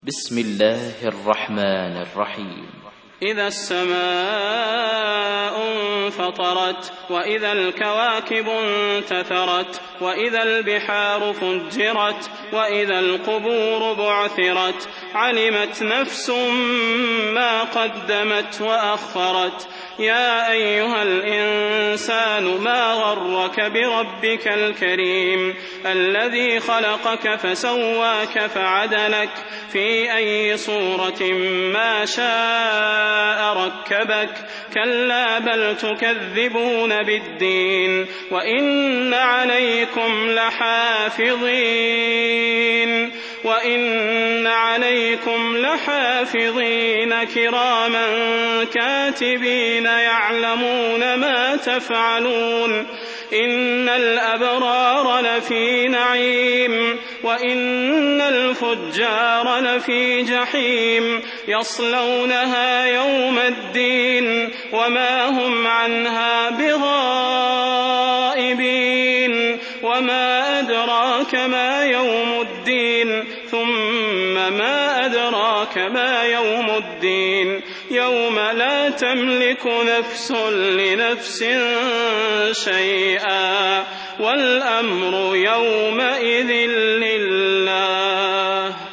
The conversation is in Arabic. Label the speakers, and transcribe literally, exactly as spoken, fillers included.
Speaker 1: بسم الله الرحمن الرحيم.
Speaker 2: إذا السماء انفطرت وإذا الكواكب انتثرت وإذا البحار فجرت وإذا القبور بعثرت علمت نفس ما قدمت وأخرت. يا أيها الإنسان ما غرك بربك الكريم الذي خلقك فسواك فعدلك في أي صورة ما شاء ركبك. كلا بل تكذبون بالدين وإن عليكم لحافظين وإن عليكم لحافظين كراما كاتبين يعلمون ما تفعلون. إن الأبرار لفي نعيم وإن الفجار لفي جحيم يصلونها يوم الدين وما هم عنها بغائبين. وما أدراك ما يوم الدين ثم ما أدراك ما يوم الدين يوم لا تملك نفس لنفس شيئا والأمر يومئذ لله.